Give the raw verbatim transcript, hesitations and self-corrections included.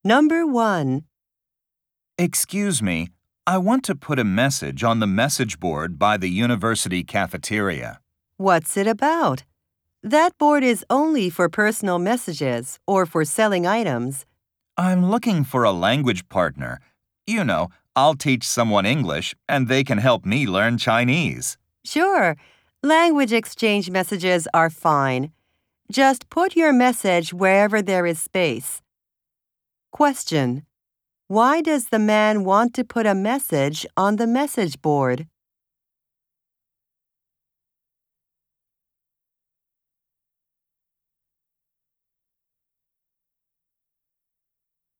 Number one. Excuse me, I want to put a message on the message board by the university cafeteria. What's it about? That board is only for personal messages or for selling items. I'm looking for a language partner. You know, I'll teach someone English and they can help me learn Chinese. Sure, language exchange messages are fine. Just put your message wherever there is space. Question: Why does the man want to put a message on the message board?